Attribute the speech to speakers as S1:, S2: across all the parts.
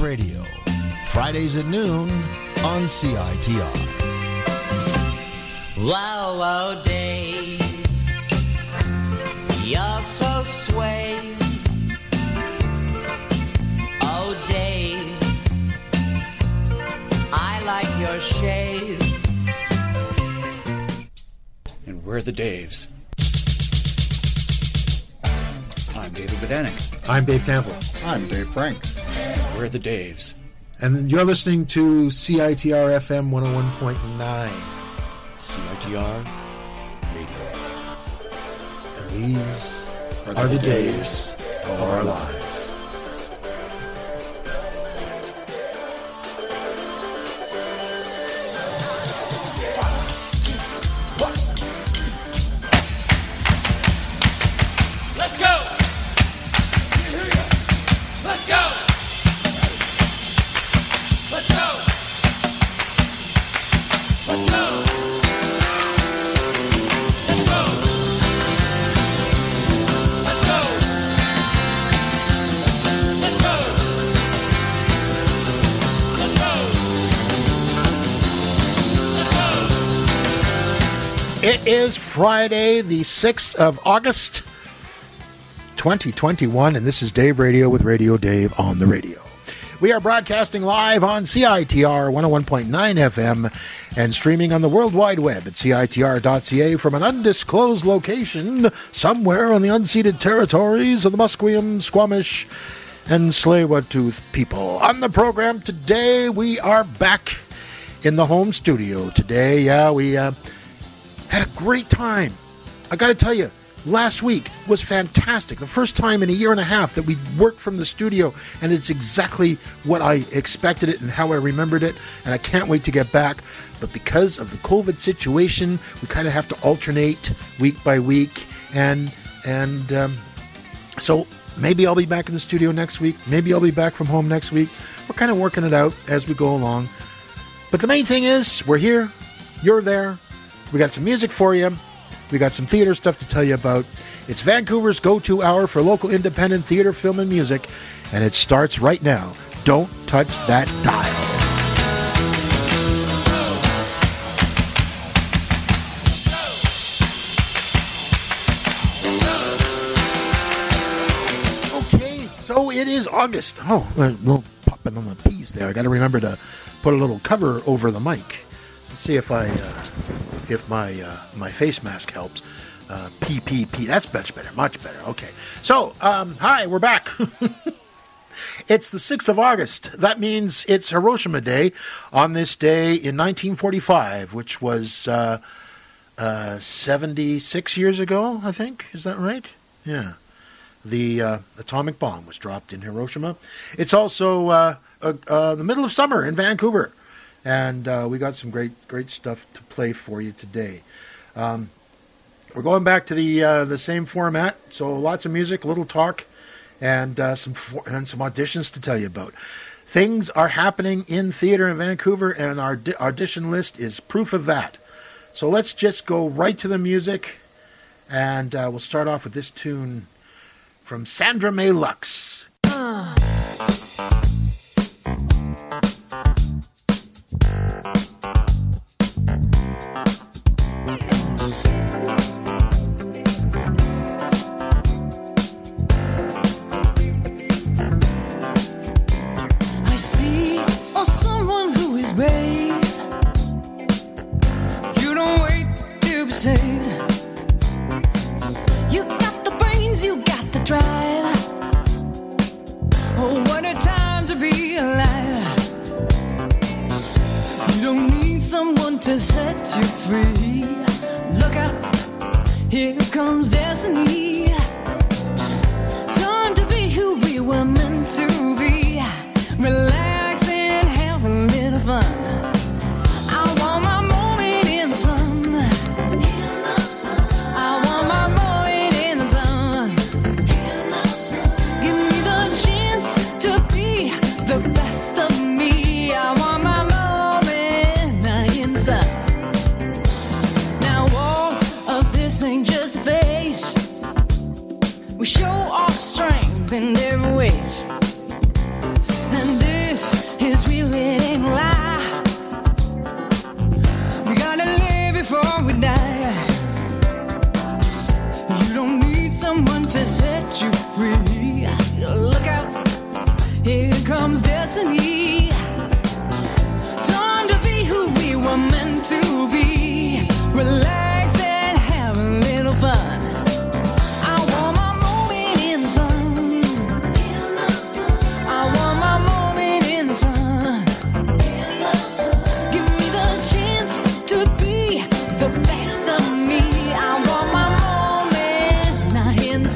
S1: Radio, Fridays at noon on CITR.
S2: Wow, wow, Dave, you're so sway. Oh, Dave, I like your shave.
S3: And we're the Daves. I'm David Bodanik.
S4: I'm Dave Campbell.
S5: I'm Dave Frank.
S3: We're the Daves.
S4: And you're listening to CITR FM 101.9.
S3: CITR Radio.
S4: And these are the days of our lives. It is Friday, the 6th of August, 2021, and this is Dave Radio with Radio Dave on the radio. We are broadcasting live on CITR 101.9 FM and streaming on the World Wide Web at CITR.ca from an undisclosed location somewhere on the unceded territories of the Musqueam, Squamish, and Tsleil-Waututh people. On the program today, we are back in the home studio today. We had a great time. I got to tell you, last week was fantastic. The first time in a year and a half that we worked from the studio, and it's exactly what I expected it and how I remembered it, and I can't wait to get back. But because of the COVID situation, we kind of have to alternate week by week, and so maybe I'll be back in the studio next week. Maybe I'll be back from home next week. We're kind of working it out as we go along. But the main thing is, we're here, you're there. We got some music for you. We got some theater stuff to tell you about. It's Vancouver's go-to hour for local independent theater, film, and music, and it starts right now. Don't touch that dial. Okay, so it is August. Oh, a little popping on the P's there. I got to remember to put a little cover over the mic. Let's see if my face mask helps. PPP. That's much better. Much better. Okay. So, hi, we're back. It's the 6th of August. That means it's Hiroshima Day on this day in 1945, which was 76 years ago, I think. Is that right? Yeah. The atomic bomb was dropped in Hiroshima. It's also the middle of summer in Vancouver. And we got some great stuff to play for you today. We're going back to the same format, so lots of music, a little talk, and some auditions to tell you about. Things are happening in theater in Vancouver, and our audition list is proof of that. So let's just go right to the music, and we'll start off with this tune from Sandra May Lux.
S6: You got the brains, you got the drive. Oh, what a time to be alive. You don't need someone to set you free. Look out, here comes destiny. Time to be who we were meant to be. Relax and have a little fun. We show our strength in different ways, and this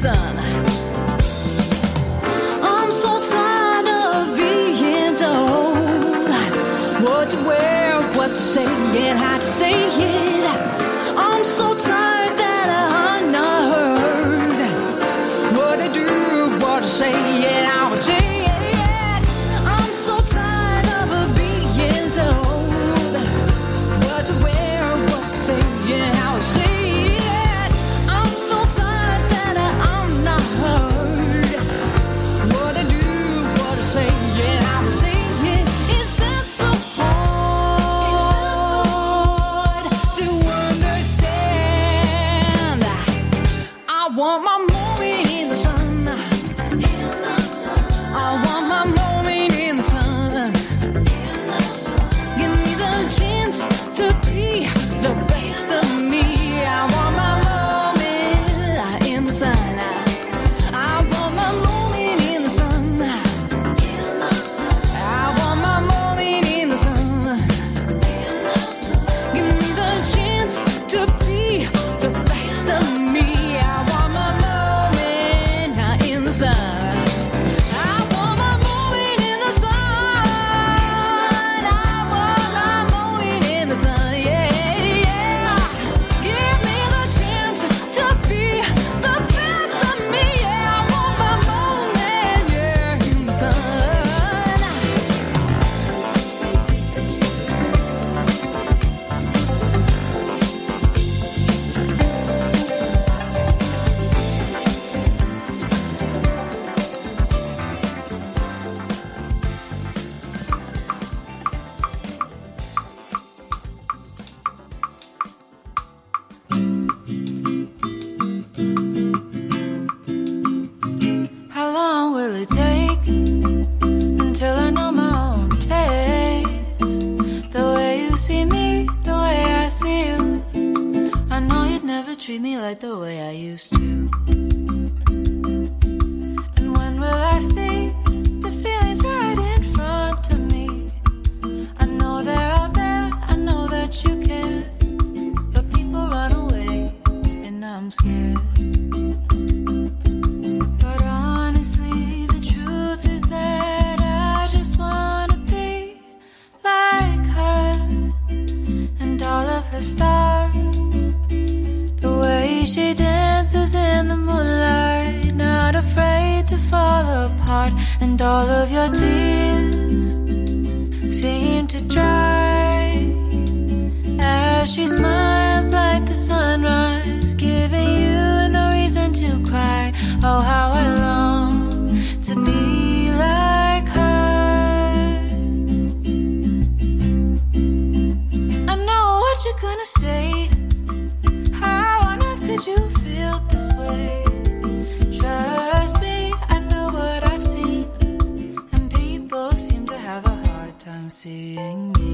S6: sun. I'm so tired of being told what to wear, what to say, and how to say it. I'm so tired that I'm not heard. What to do, what to say, and how to say it. I'm so tired of being told what to wear, what to say, and how to say it. I'm so tired that I'm not heard. What to do, what to say, and how to say it. Is that so hard to understand? I want my moment in the sun. I want my moment in the sun. Give me the chance to be the best of me. I want my moment in the sun. I want my moment in the sun. I want my moment in the sun. Give me the chance to be the best of me. I want my moment in the sun. I want my moment in the sun. I want my moment in the sun. Yeah, yeah. Give me the chance to be the best of me. Yeah, I want my moment, yeah, in the sun.
S5: How long will it take until I know my own face? The way you see me, the way I see you. I know you'd never treat me like the way I used to. And when will I see the feelings right in front of me? I know they're out there, I know that you care, but people run away and I'm scared. But honestly, the truth is that I just wanna be like her and all of her stars. The way she dances in the moonlight, not afraid to fall apart. And all of your tears seem to dry as she smiles like the sunrise, giving you no reason to cry. Oh, how I long to be like her. I know what you're gonna say. How on earth could you feel this way? Trust me, I know what I've seen, and people seem to have a hard time seeing me.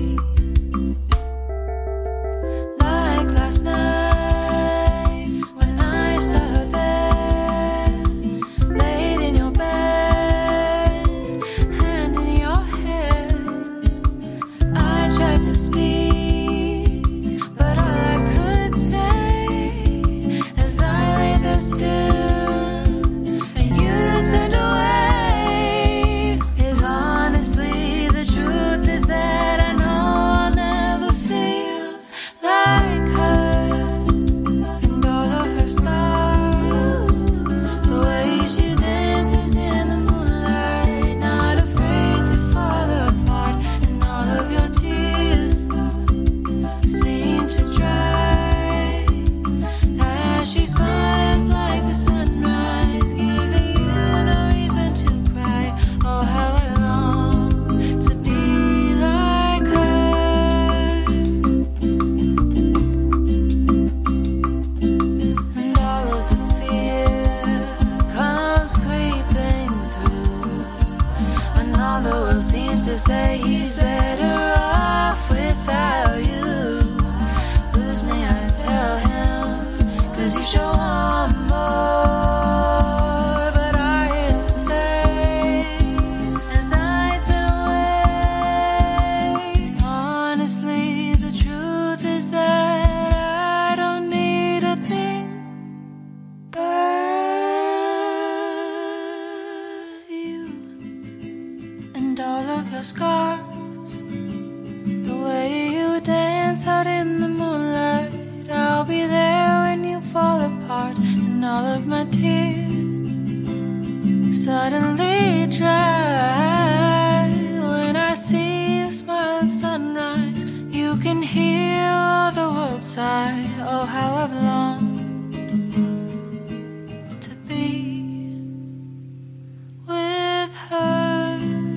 S5: Like last night when I saw her there, laid in your bed, hand in your hair. I tried to speak, but all I could say as I lay there still and you turned away is honestly the truth is that I know I'll never feel like her and all of her stars. The way she dances in the moonlight, not afraid to fall apart. And all of your tears seem to dry as she smiles like the sunrise, giving you no reason to cry. Oh, how I long to be like her. And all of the fear comes creeping through when all the world seems to say he's better off without you. Lose me, I tell him, 'cause you sure want more. But I hear him say as I turn away, honestly, the truth is that I don't need a thing but your scars, the way you dance out in the moonlight. I'll be there when you fall apart, and all of my tears suddenly dry. When I see you smile at sunrise, you can hear all the world sigh. Oh, how I've longed to be with her.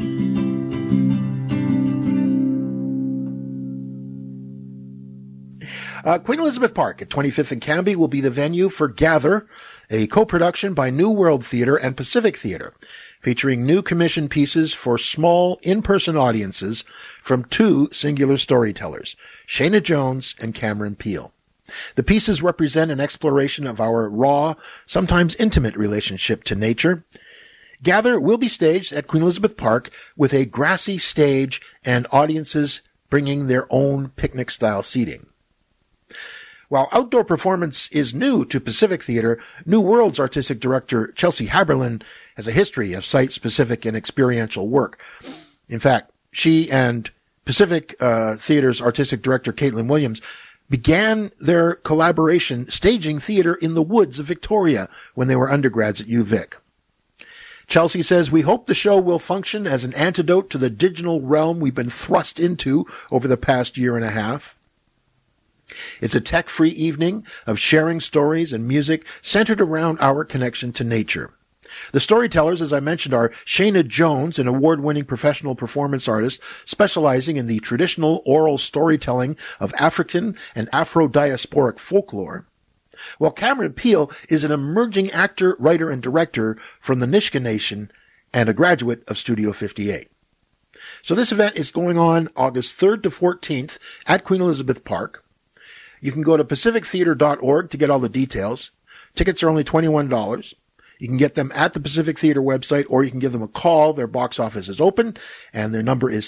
S4: Queen Elizabeth Park at 25th and Cambie will be the venue for Gather, a co-production by New World Theatre and Pacific Theatre, featuring new commissioned pieces for small, in-person audiences from two singular storytellers, Shayna Jones and Cameron Peele. The pieces represent an exploration of our raw, sometimes intimate relationship to nature. Gather will be staged at Queen Elizabeth Park with a grassy stage and audiences bringing their own picnic-style seating. While outdoor performance is new to Pacific Theatre, New World's artistic director Chelsea Haberlin has a history of site-specific and experiential work. In fact, she and Pacific Theatre's artistic director Caitlin Williams began their collaboration staging theater in the woods of Victoria when they were undergrads at UVic. Chelsea says, "We hope the show will function as an antidote to the digital realm we've been thrust into over the past year and a half. It's a tech-free evening of sharing stories and music centered around our connection to nature. The storytellers, as I mentioned, are Shayna Jones, an award-winning professional performance artist specializing in the traditional oral storytelling of African and Afro-diasporic folklore, while Cameron Peele is an emerging actor, writer, and director from the Nisga'a Nation and a graduate of Studio 58. So this event is going on August 3rd to 14th at Queen Elizabeth Park. You can go to pacifictheatre.org to get all the details. Tickets are only $21. You can get them at the Pacific Theatre website, or you can give them a call. Their box office is open, and their number is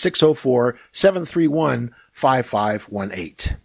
S4: 604-731-5518.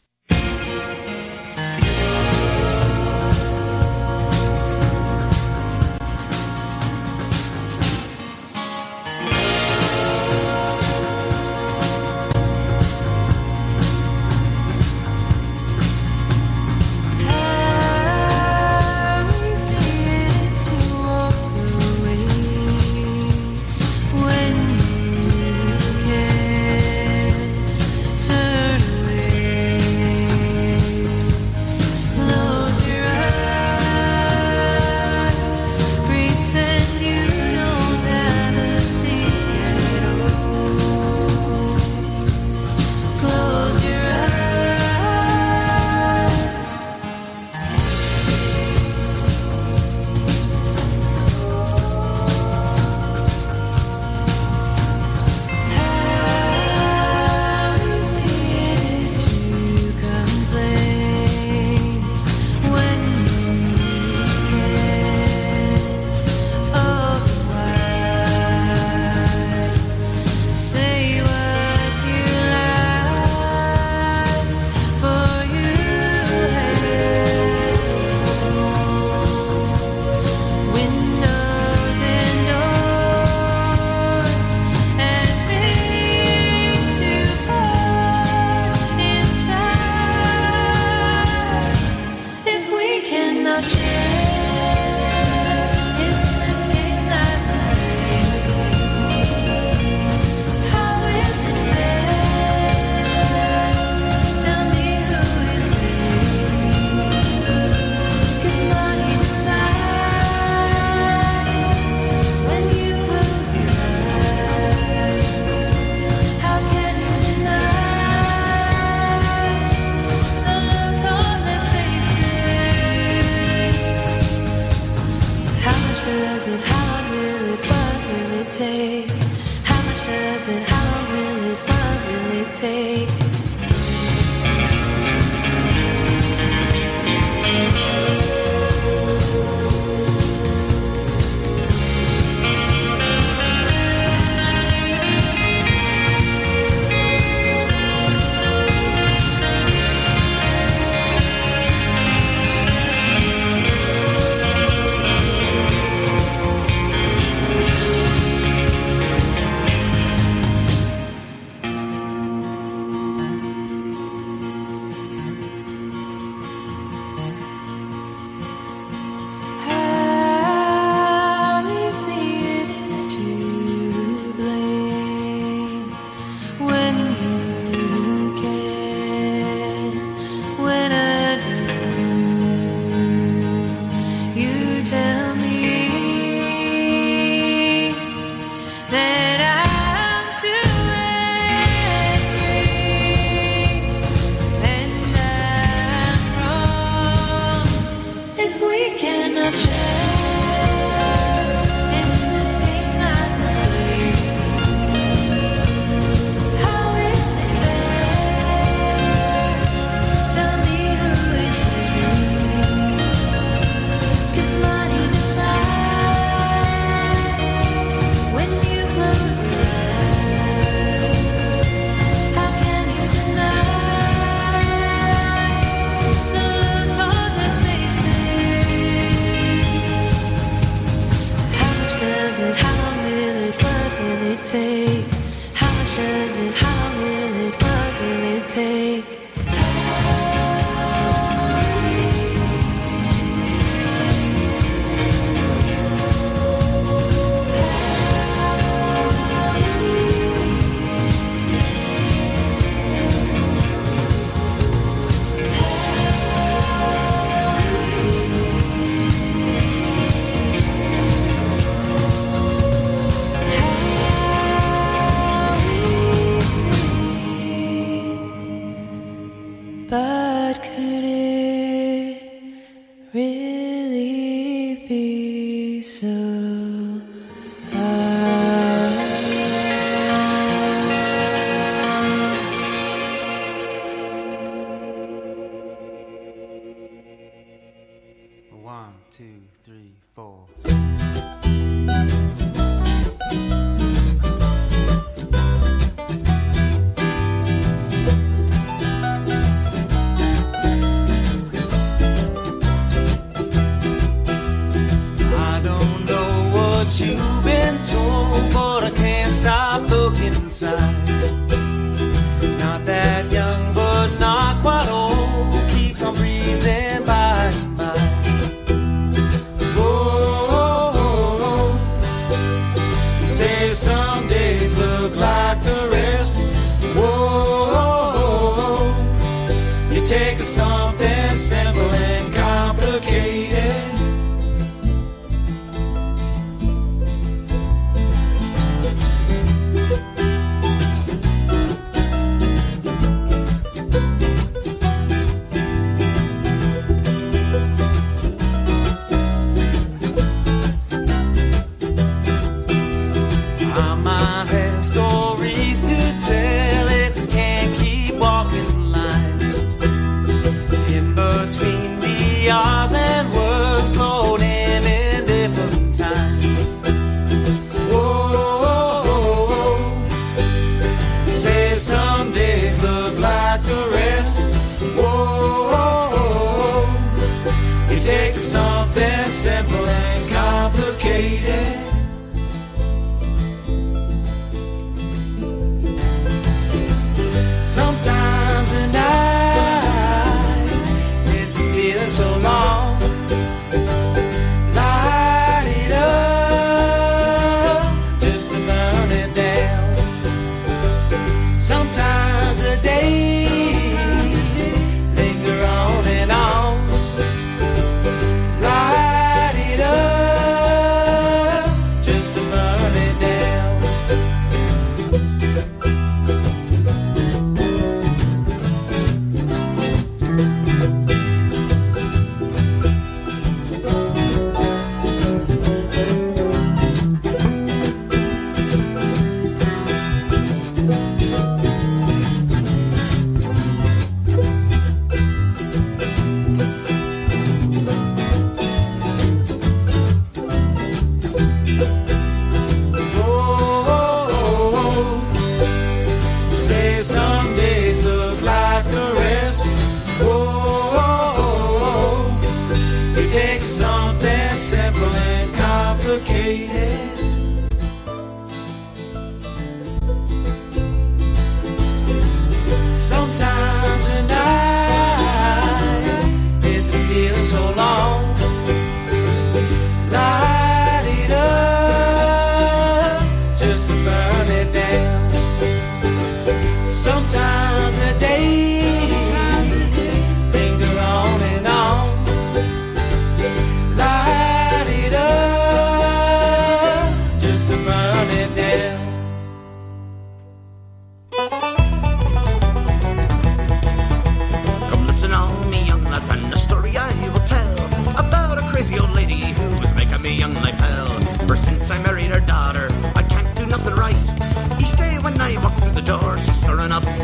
S5: cannot share in this thing I believe. How is it fair? Tell me who is with me. 'Cause money decides when you close your eyes. How can you deny the look on their faces? How much does it, how long will it, what will it take? How much does it, how long will it, what will it take? But could it really be so?
S7: One, two, three, four. I don't know what you've been told, but I can't stop looking inside. Not that young, but not quite old, keeps on breezing by and by. Whoa, say some days look like the rest. Whoa, you take something simple and complicated. I might have stories to tell if we can't keep walking the line. In between the R's and words floating in different times. Whoa, say some days look like the rest. Whoa, you take something simple and complicated. Sometimes the night it's feeling so long. Light it up just to burn it down. Sometimes the days linger on and on. Light it up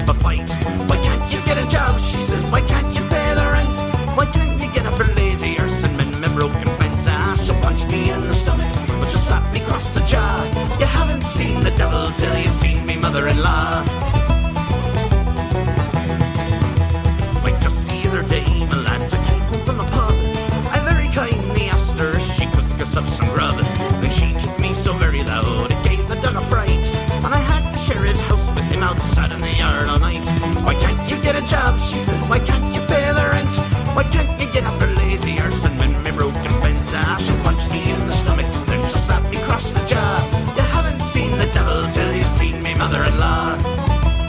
S8: up a fight. Why can't you get a job? She says, why can't you pay the rent? Why can't you get up for lazy arse and mend my broken fence? Ah, she'll punch me in the stomach, but she'll slap me across the jaw. You haven't seen the devil till you've seen me mother-in-law. Like just the other day, my lads, I came home from the pub. I very kindly asked her if she could us up some grub. Then she kicked me so very loud, it gave the dog a fright. And I had to share his house with him outside in the yard all night. Why can't you get a job? She says, why can't you pay the rent? Why can't you get up for lazy arse and mend my broken fence? Ah, she'll punch me in the stomach, then she'll slap me across the jaw. You haven't seen the devil till you've seen me mother-in-law.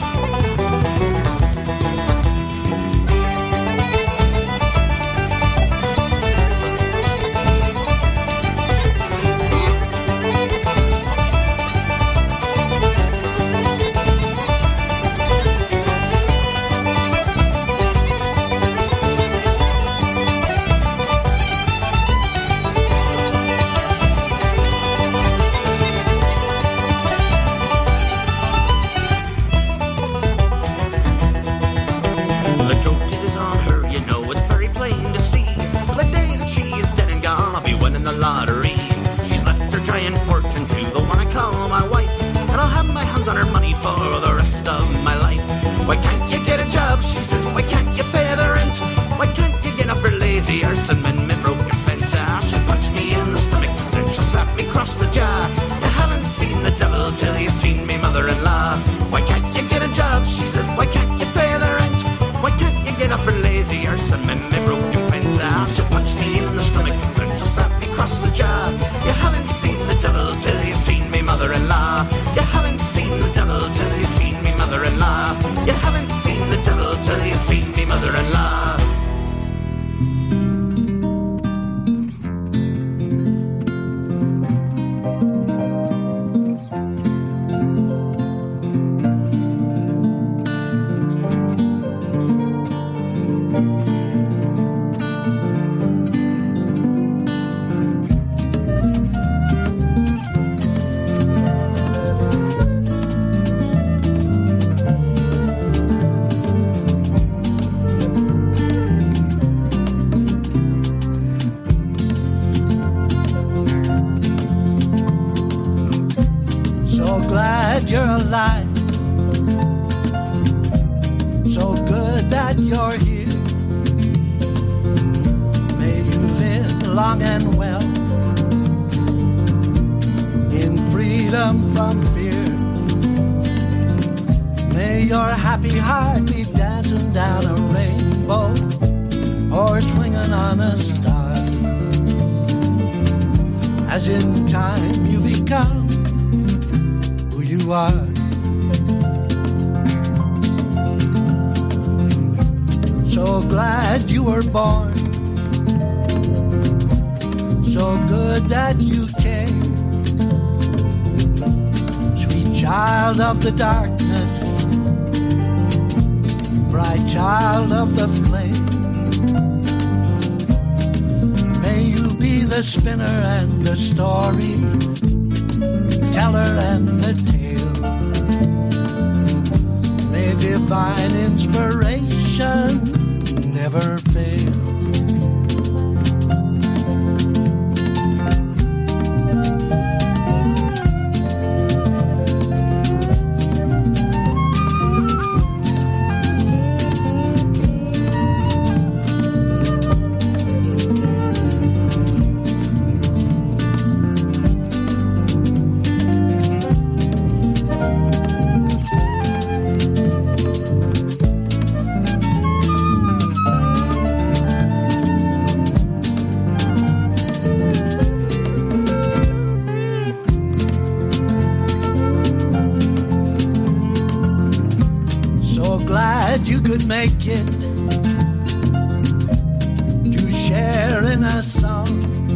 S8: On her money for the rest of my life. Why can't you get a job? She says, why can't you pay the rent? Why can't you get up for lazy arse and mend my broken fence? Ah, she'll punch me in the stomach, then she'll slap me across the jaw. You haven't seen the devil till you've seen me mother-in-law. Why can't you get a job? She says, why can't you pay the rent? Why can't you get up for lazy arse and mend my broken fence? Ah, she'll punch me in the stomach, then she'll slap me across the jaw. You haven't seen the devil till you've seen me mother-in-law. You haven't seen the devil till you've seen me mother-in-law. You haven't seen the devil till you've seen me mother-in-law.
S9: Of the darkness, bright child of the flame, may you be the spinner and the story teller and the tale. May divine inspiration never fail. Make it to share in a song.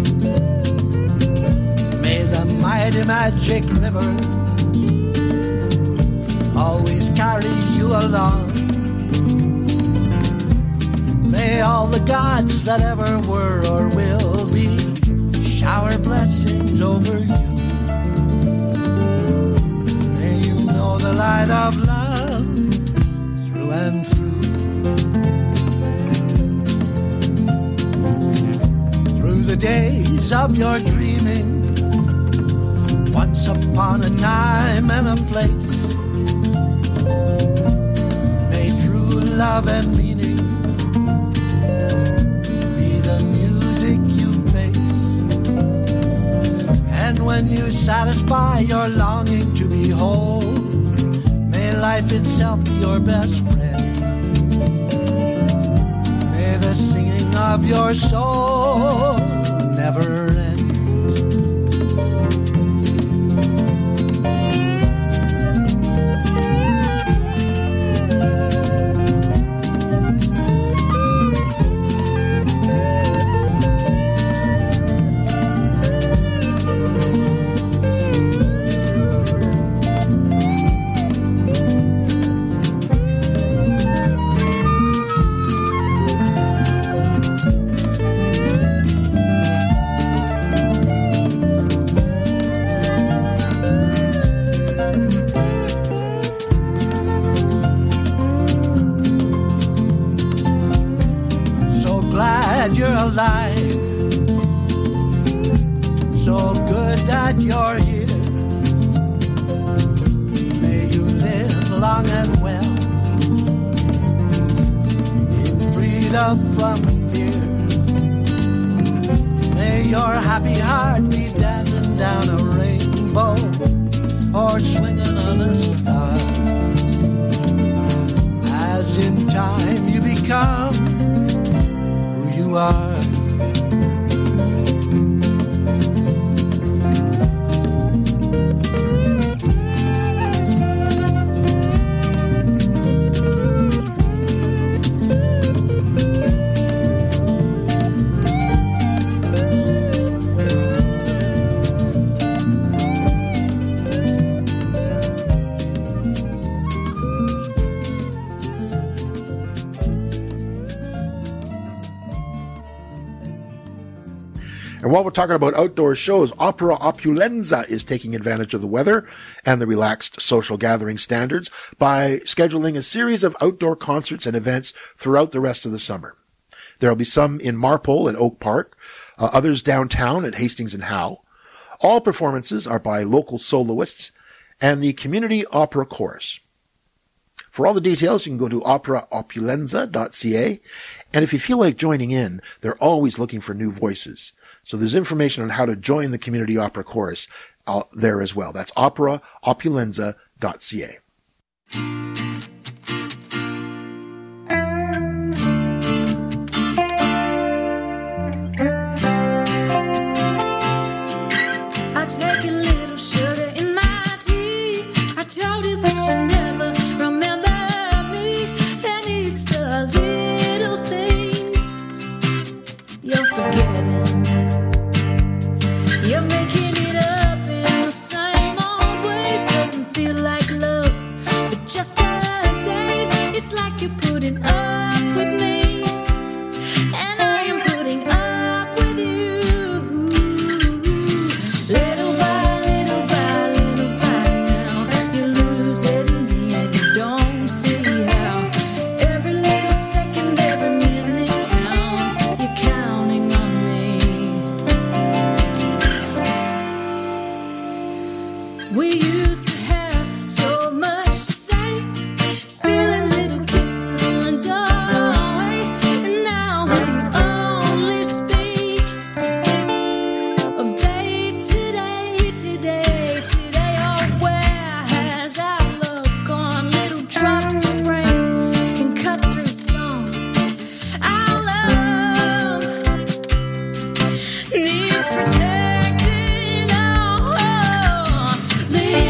S9: May the mighty magic river always carry you along. May all the gods that ever were or will be shower blessings over you. May you know the light of love of your dreaming. Once upon a time and a place, may true love and meaning be the music you face. And when you satisfy your longing to be whole, may life itself be your best friend. May the singing of your soul never end. Alive. So good that you're here. May you live long and well, in freedom from fear. May your happy heart be dancing down a rainbow or swinging on a star. As in time you become who you are.
S4: And while we're talking about outdoor shows, Opera Opulenza is taking advantage of the weather and the relaxed social gathering standards by scheduling a series of outdoor concerts and events throughout the rest of the summer. There will be some in Marpole at Oak Park, others downtown at Hastings and Howe. All performances are by local soloists and the Community Opera Chorus. For all the details, you can go to operaopulenza.ca. And if you feel like joining in, they're always looking for new voices. So there's information on how to join the Community Opera Chorus there as well. That's operaopulenza.ca.
S5: I take a little sugar in my tea. I told you, but you never remember me. Then it's the little things you're forgetting. You're making it up in the same old ways. Doesn't feel like love, but just a days. It's like you're putting up with me, and I am putting up with you. Little by little by little by now, you're losing me and you don't see how. Every little second, every minute counts. You're counting on me. We used to have so much to say, stealing little kisses in the doorway, and now we only speak of day to day, today, today. Oh, where has our love gone? Little drops of rain can cut through stone. Our love needs protecting. Oh, little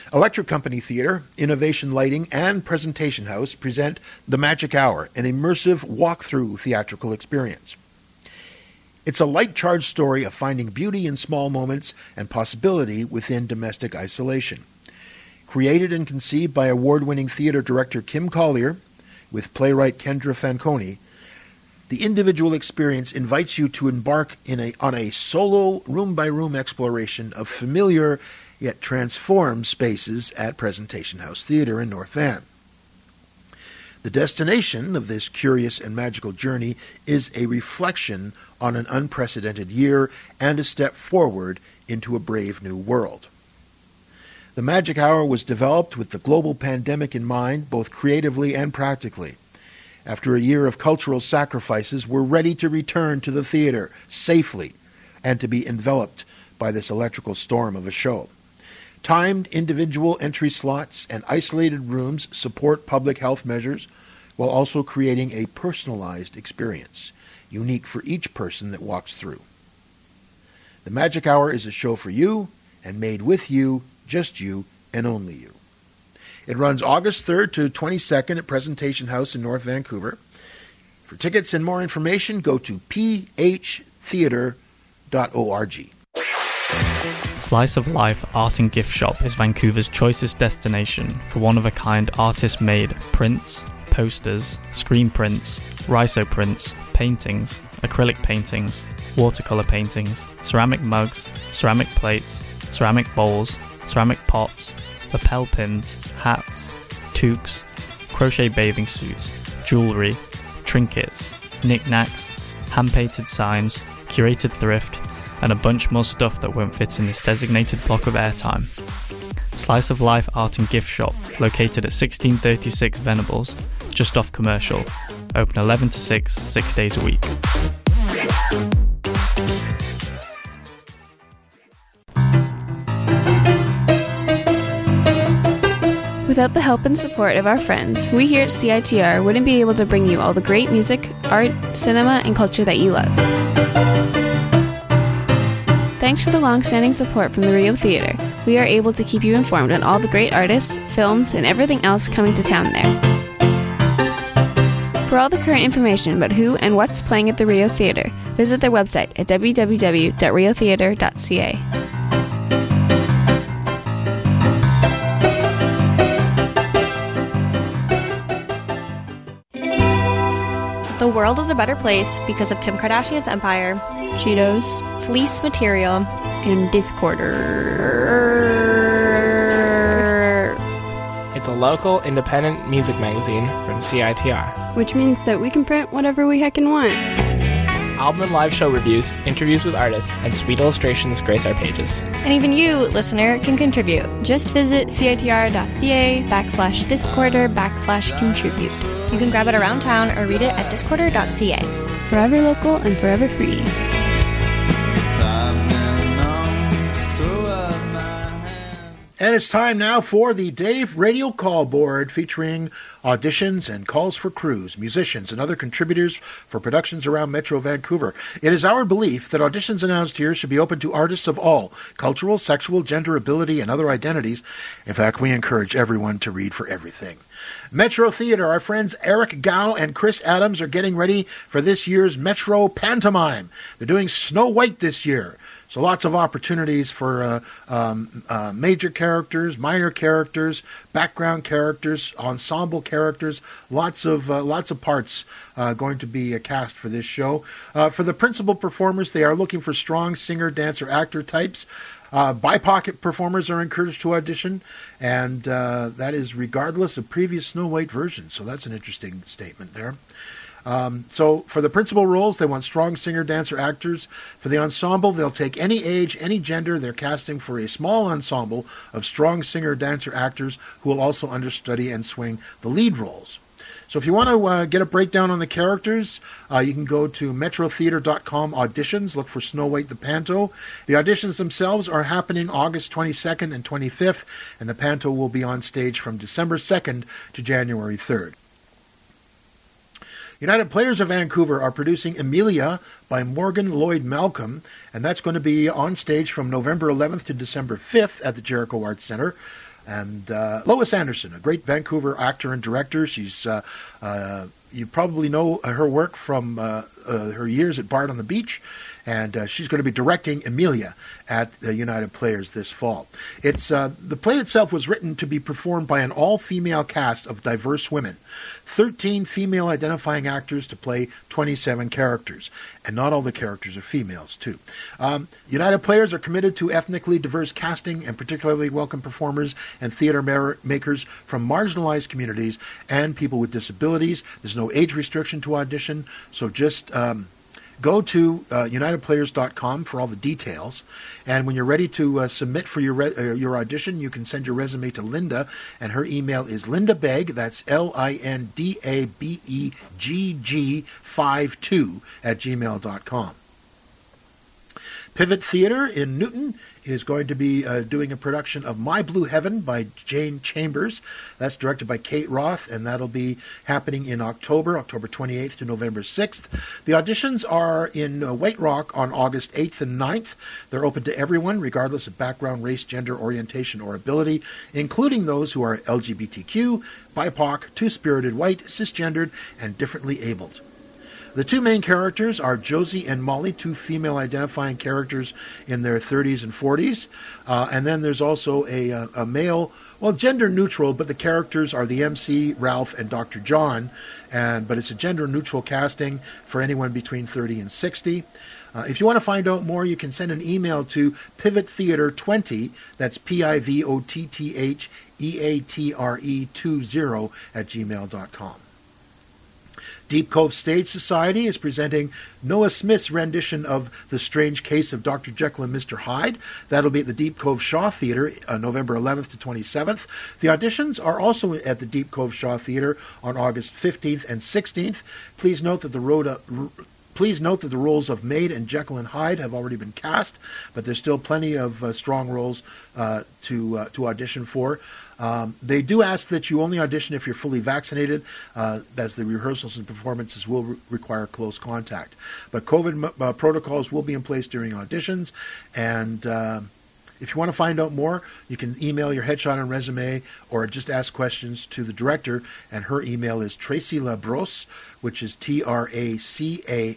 S4: Electric Company Theatre, Innovation Lighting, and Presentation House present The Magic Hour, an immersive walk-through theatrical experience. It's a light-charged story of finding beauty in small moments and possibility within domestic isolation. Created and conceived by award-winning theatre director Kim Collier, with playwright Kendra Fanconi, the individual experience invites you to embark on a solo, room-by-room exploration of familiar yet transformed spaces at Presentation House Theatre in North Van. The destination of this curious and magical journey is a reflection on an unprecedented year and a step forward into a brave new world. The Magic Hour was developed with the global pandemic in mind, both creatively and practically. After a year of cultural sacrifices, we're ready to return to the theater safely and to be enveloped by this electrical storm of a show. Timed individual entry slots and isolated rooms support public health measures while also creating a personalized experience, unique for each person that walks through. The Magic Hour is a show for you and made with you, just you, and only you. It runs August 3rd to 22nd at Presentation House in North Vancouver. For tickets and more information, go to phtheatre.org.
S10: Slice of Life Art and Gift Shop is Vancouver's choicest destination for one-of-a-kind artist-made prints, posters, screen prints, riso prints, paintings, acrylic paintings, watercolor paintings, ceramic mugs, ceramic plates, ceramic bowls, ceramic pots, lapel pins, hats, toques, crochet bathing suits, jewellery, trinkets, knickknacks, hand-painted signs, curated thrift, and a bunch more stuff that won't fit in this designated block of airtime. Slice of Life Art and Gift Shop, located at 1636 Venables, just off Commercial, open 11 to 6, 6 days a week.
S11: Without the help and support of our friends, we here at CITR wouldn't be able to bring you all the great music, art, cinema, and culture that you love. Thanks to the long-standing support from the Rio Theatre, we are able to keep you informed on all the great artists, films, and everything else coming to town there. For all the current information about who and what's playing at the Rio Theatre, visit their website at www.riotheatre.ca.
S12: The world is a better place because of Kim Kardashian's empire,
S11: Cheetos,
S12: fleece material,
S11: and Discorder.
S13: It's a local, independent music magazine from CITR.
S11: Which means that we can print whatever we heckin' want.
S13: Album and live show reviews, interviews with artists, and sweet illustrations grace our pages.
S12: And even you, listener, can contribute.
S11: Just visit citr.ca/discorder/contribute.
S12: You can grab it around town or read it at discorder.ca.
S11: Forever local and forever free.
S4: And it's time now for the Dave Radio Call Board, featuring auditions and calls for crews, musicians, and other contributors for productions around Metro Vancouver. It is our belief that auditions announced here should be open to artists of all cultural, sexual, gender, ability, and other identities. In fact, we encourage everyone to read for everything. Metro Theatre, our friends Eric Gow and Chris Adams are getting ready for this year's Metro Pantomime. They're doing Snow White this year. So lots of opportunities for major characters, minor characters, background characters, ensemble characters. Lots of parts going to be cast for this show. For the principal performers, they are looking for strong singer, dancer, actor types. BIPOC performers are encouraged to audition, and that is regardless of previous Snow White versions. So that's an interesting statement there. So for the principal roles, they want strong singer, dancer, actors. For the ensemble, they'll take any age, any gender. They're casting for a small ensemble of strong singer, dancer, actors who will also understudy and swing the lead roles. So if you want to get a breakdown on the characters, you can go to metrotheatre.com auditions, look for Snow White the Panto. The auditions themselves are happening August 22nd and 25th, and the Panto will be on stage from December 2nd to January 3rd. United Players of Vancouver are producing Emilia by Morgan Lloyd Malcolm, and that's going to be on stage from November 11th to December 5th at the Jericho Arts Centre. And Lois Anderson, a great Vancouver actor and director. She's you probably know her work from her years at Bard on the Beach, and she's going to be directing Emilia at the United Players this fall. It's the play itself was written to be performed by an all-female cast of diverse women, 13 female-identifying actors to play 27 characters, and not all the characters are females, too. United Players are committed to ethnically diverse casting and particularly welcome performers and theater makers from marginalized communities and people with disabilities. There's no age restriction to audition, so just go to unitedplayers.com for all the details. And when you're ready to submit for your audition, you can send your resume to Linda, and her email is lindabegg, that's LINDABEGG52 @gmail.com. Pivot Theatre in Newton is going to be doing a production of My Blue Heaven by Jane Chambers. That's directed by Kate Roth, and that'll be happening in October 28th to November 6th. The auditions are in White Rock on August 8th and 9th. They're open to everyone, regardless of background, race, gender, orientation, or ability, including those who are LGBTQ, BIPOC, two-spirited, white, cisgendered, and differently abled. The two main characters are Josie and Molly, two female-identifying characters in their 30s and 40s. And then there's also a male, well, gender-neutral, but the characters are the MC, Ralph, and Dr. John. But it's a gender-neutral casting for anyone between 30 and 60. If you want to find out more, you can send an email to pivottheatre20, that's PIVOTTHEATRE20 @gmail.com. Deep Cove Stage Society is presenting Noah Smith's rendition of The Strange Case of Dr. Jekyll and Mr. Hyde. That'll be at the Deep Cove Shaw Theatre November 11th to 27th. The auditions are also at the Deep Cove Shaw Theatre on August 15th and 16th. Please note that the roles of Maid and Jekyll and Hyde have already been cast, but there's still plenty of strong roles to audition for. They do ask that you only audition if you're fully vaccinated, as the rehearsals and performances will require close contact. But COVID protocols will be in place during auditions, and if you want to find out more, you can email your headshot and resume or just ask questions to the director, and her email is Tracy Labrosse, which is TRACYLABROSSE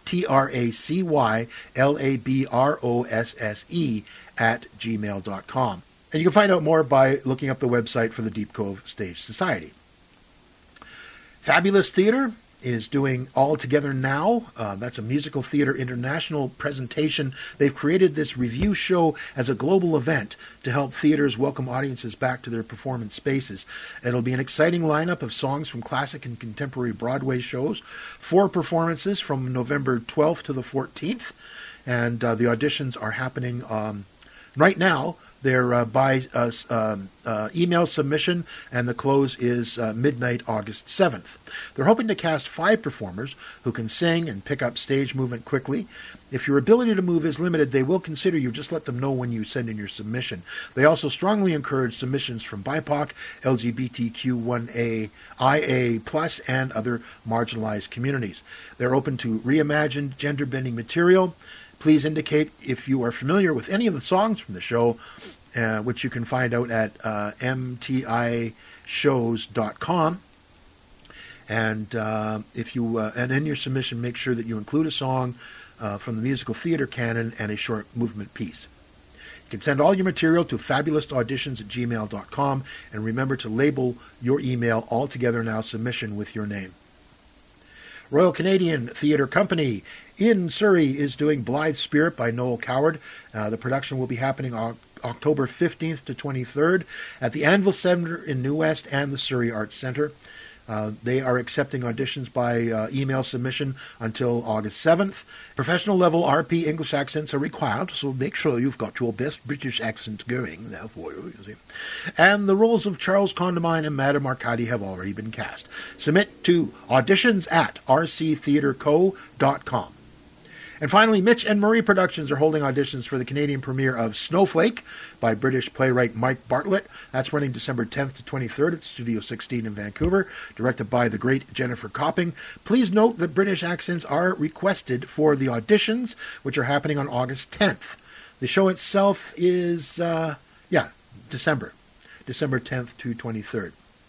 S4: @gmail.com. And you can find out more by looking up the website for the Deep Cove Stage Society. Fabulous Theatre is doing All Together Now. That's a musical theater international presentation. They've created this review show as a global event to help theaters welcome audiences back to their performance spaces. It'll be an exciting lineup of songs from classic and contemporary Broadway shows, 4 performances from November 12th to the 14th, and the auditions are happening right now. They're by email submission, and the close is midnight August 7th. They're hoping to cast 5 performers who can sing and pick up stage movement quickly. If your ability to move is limited, they will consider you. Just let them know when you send in your submission. They also strongly encourage submissions from BIPOC, LGBTQ1A, IA+, and other marginalized communities. They're open to reimagined, gender-bending material. Please indicate if you are familiar with any of the songs from the show, which you can find out at mtishows.com. And if you and in your submission, make sure that you include a song from the musical theater canon and a short movement piece. You can send all your material to fabulousauditions@gmail.com, and remember to label your email All Together Now submission with your name. Royal Canadian Theatre Company in Surrey is doing Blithe Spirit by Noel Coward. The production will be happening October 15th to 23rd at the Anvil Centre in New West and the Surrey Arts Centre. They are accepting auditions by email submission until August 7th. Professional level RP English accents are required, so make sure you've got your best British accent going there for you, you see. And the roles of Charles Condamine and Madame Arcady have already been cast. Submit to auditions@rctheatreco.com. And finally, Mitch and Murray Productions are holding auditions for the Canadian premiere of Snowflake by British playwright Mike Bartlett. That's running December 10th to 23rd at Studio 16 in Vancouver, directed by the great Jennifer Copping. Please note that British accents are requested for the auditions, which are happening on August 10th. The show itself is, December. December 10th to 23rd.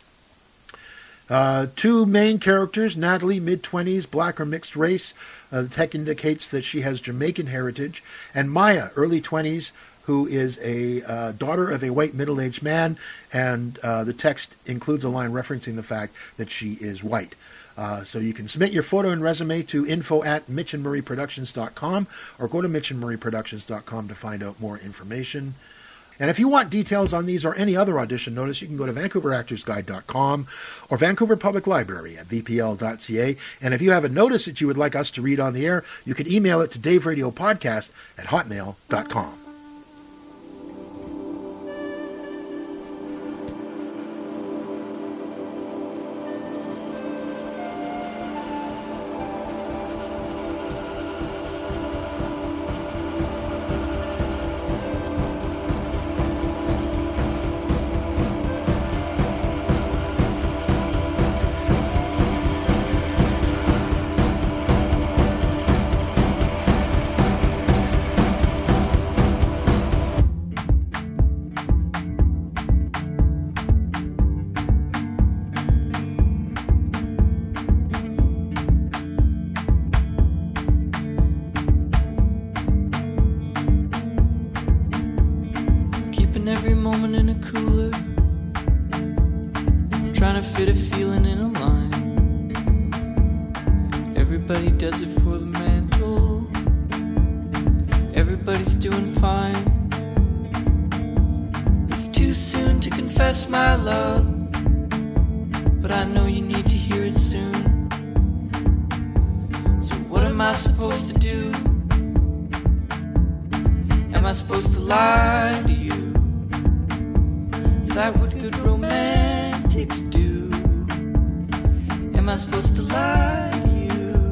S4: Two main characters, Natalie, mid-20s, black or mixed race. The text indicates that she has Jamaican heritage. And Maya, early 20s, who is a daughter of a white middle-aged man. And the text includes a line referencing the fact that she is white. So you can submit your photo and resume to info@mitchandmurrayproductions.com or go to mitchandmurrayproductions.com to find out more information. And if you want details on these or any other audition notice, you can go to VancouverActorsGuide.com or Vancouver Public Library at vpl.ca. And if you have a notice that you would like us to read on the air, you can email it to daveradiopodcast@hotmail.com.
S14: Every moment in a cooler, trying to fit a feeling in a line. Everybody does it for the mantle. Everybody's doing fine. It's too soon to confess my love, but I know you need to hear it soon. So what am I supposed to do? Am I supposed to lie to you? Is that what good romantics do? Am I supposed to lie to you?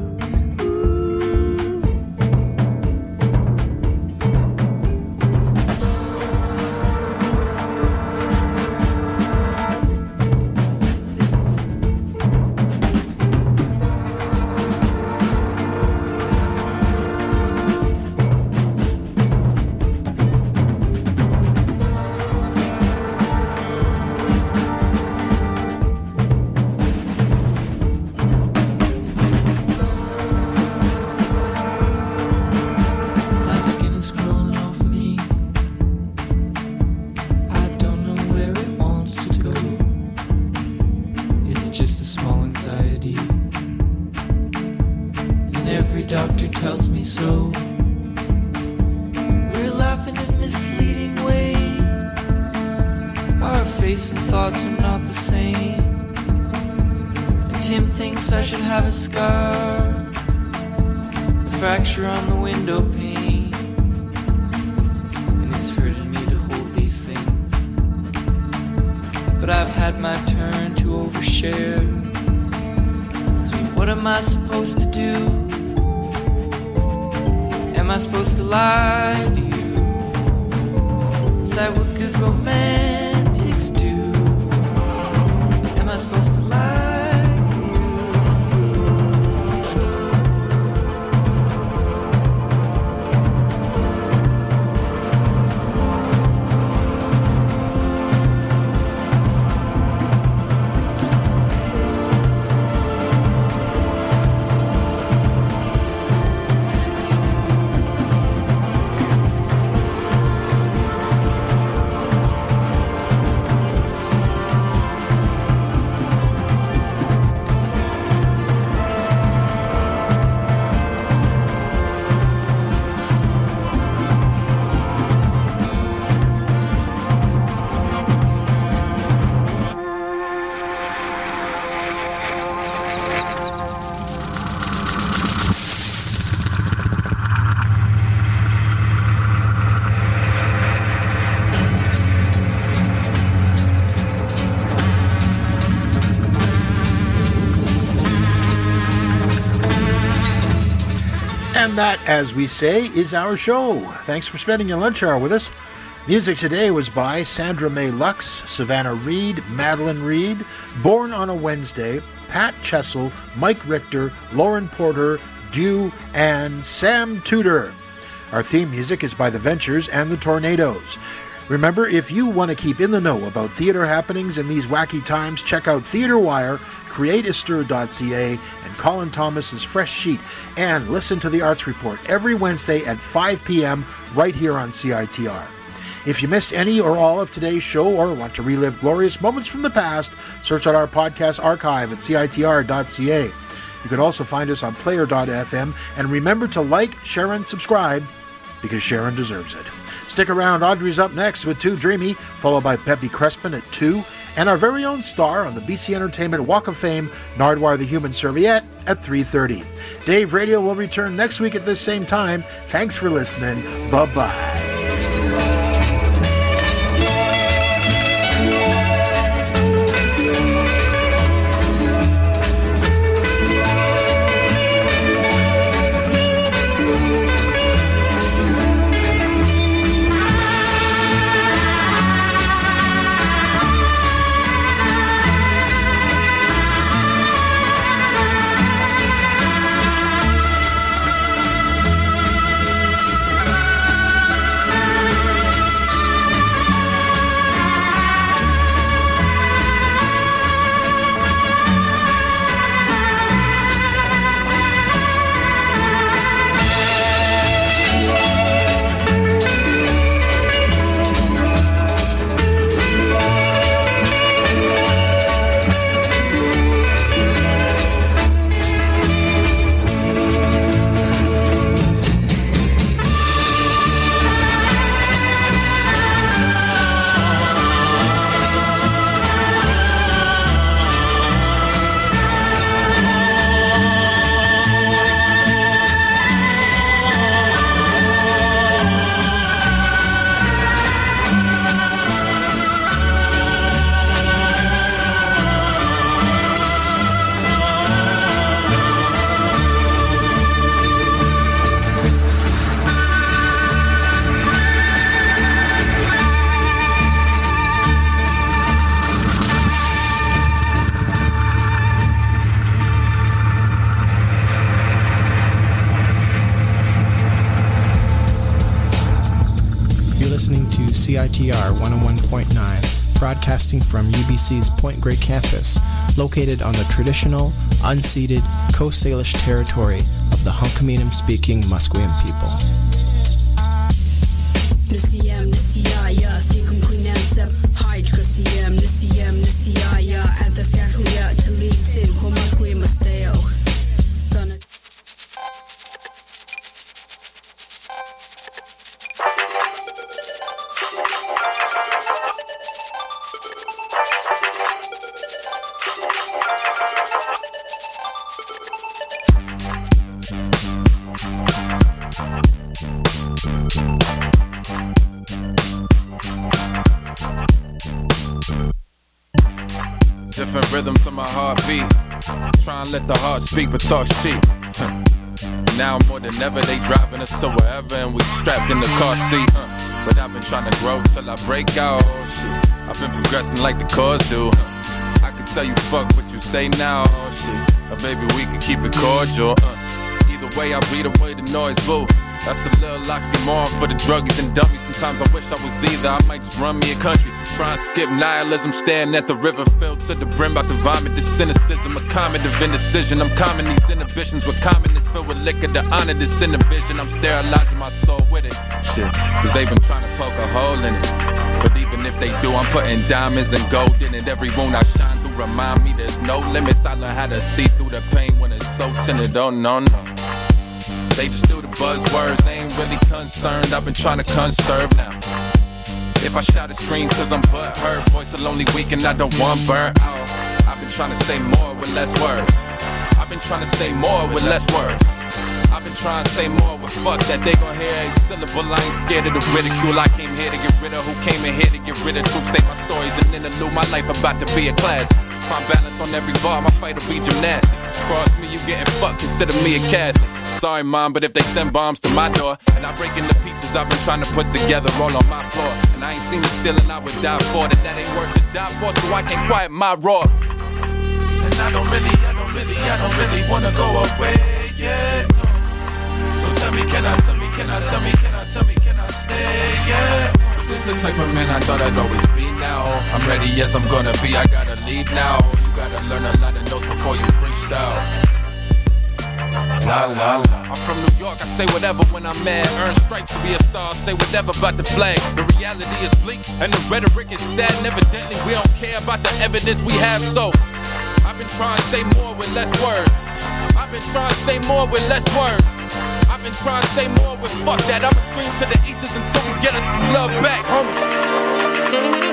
S14: Doctor tells me so. We're laughing in misleading ways. Our face and thoughts are not the same. And Tim thinks I should have a scar, a fracture on the window pane. And it's hurting me to hold these things, but I've had my turn to overshare. So what am I supposed to do? Am I supposed to lie to you? Is that what good romantics do? Am I supposed to lie
S4: And that, as we say, is our show. Thanks for spending your lunch hour with us. Music today was by Sandra May Lux, Savannah Reed, Madeline Reed, Born on a Wednesday, Pat Chessel, Mike Richter, Lauren Porter, Dew, and Sam Tudor. Our theme music is by The Ventures and The Tornadoes. Remember, if you want to keep in the know about theatre happenings in these wacky times, check out Theatre Wire, createastir.ca, and Colin Thomas's Fresh Sheet, and listen to the Arts Report every Wednesday at 5 p.m. right here on CITR. If you missed any or all of today's show or want to relive glorious moments from the past, search out our podcast archive at CITR.ca. You can also find us on Player.fm, and remember to like, share, and subscribe, because Sharon deserves it. Stick around, Audrey's up next with Too Dreamy, followed by Pepe Crespin at 2, and our very own star on the BC Entertainment Walk of Fame, Nardwar the Human Serviette, at 3:30. Dave Radio will return next week at this same time. Thanks for listening. Bye-bye.
S13: CITR 101.9, broadcasting from UBC's Point Grey campus, located on the traditional, unceded Coast Salish territory of the Hunkaminam-speaking Musqueam people.
S15: Nisiyam, Nisiyaya, Thikum Queenansep, Hydra Siyam, Nisiyam, Nisiyaya, Anthasyakuya, Talitin, Homasqueam, Masteo.
S16: Different rhythm to my heartbeat. Try and let the heart speak, but talk's cheap. Now more than ever, they driving us to wherever, and we strapped in the car seat. But I've been trying to grow till I break out. Shit, I've been progressing like the cars do. I could tell you fuck what you say now. Shit, or baby we could keep it cordial. Either way, I beat away the noise, boo. That's a little oxymoron for the druggies and dummies. Sometimes I wish I was either. I might just run me a country. Try and skip nihilism, staring at the river filled to the brim, about to vomit this cynicism, a comment of indecision. I'm calming these inhibitions with calmness filled with liquor to honor this inner vision. I'm sterilizing my soul with it. Shit, cause they've been trying to poke a hole in it. But even if they do, I'm putting diamonds and gold in it. Every wound I shine through remind me there's no limits. I learn how to see through the pain when it's so tinted. Oh no, no. They just do the buzzwords, they ain't really concerned. I've been trying to conserve now. If I shout at screens cause I'm butthurt, voice a lonely weak and I don't want burnt out. I've been trying to say more with less words. I've been trying to say more with less words. I've been trying to say more with fuck that they gon' hear a syllable. I ain't scared of the ridicule. I came here to get rid of who came in here to get rid of truth. Say my stories and interlude. My life about to be a class. Find balance on every bar, my fight will be gymnastic. Cross me, you getting fucked, consider me a Catholic. Sorry mom, but if they send bombs to my door and I break into pieces I've been trying to put together all on my floor, and I ain't seen the ceiling I would die for, that ain't worth to die for, so I can't quiet my roar. And I don't really wanna go away, yeah, no. So tell me, can I stay, yeah? This just the type of man I thought I'd always be now. I'm ready as I'm gonna be, I gotta leave now. You gotta learn a lot of notes before you freestyle. La la la. I'm from New York, I say whatever when I'm mad. Earn stripes to be a star, say whatever about the flag. The reality is bleak and the rhetoric is sad. And evidently we don't care about the evidence we have. So I've been trying to say more with less words. I've been trying to say more with less words. I've been trying to say more with fuck that. I'ma scream to the ethers until we get us some love back, homie.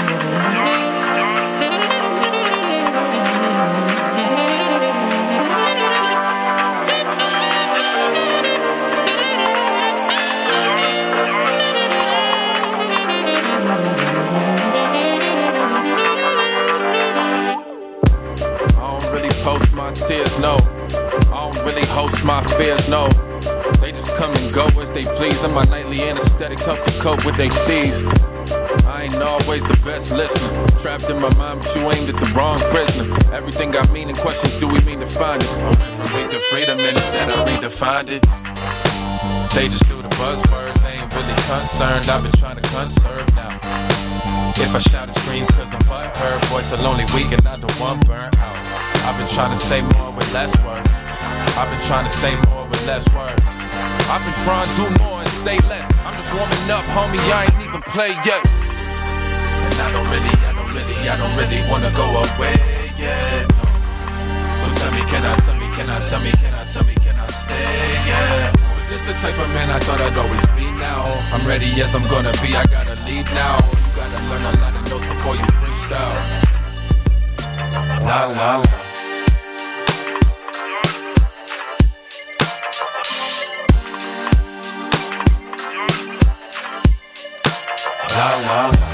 S16: Post my tears, no. I don't really host my fears, no. They just come and go as they please, and my nightly anesthetics help to cope with they steez. I ain't always the best listener. Trapped in my mind, but you aimed at the wrong prisoner. Everything got meaning, questions, do we mean to find it? Read the freedom in it, that I redefined it. They just do the buzzwords, they ain't really concerned. I've been trying to conserve now. If I shout at screens cause I'm butthurt, voice a lonely weak and not the one burnt out. I've been trying to say more with less words. I've been trying to say more with less words. I've been trying to do more and say less. I'm just warming up, homie, I ain't even played yet. And I don't really wanna go away yet, no. So tell me, can I stay, yeah. But this the type of man I thought I'd always be now. I'm ready as I'm gonna be, I gotta leave now. You gotta learn a lot of notes before you freestyle. La la la. La la la.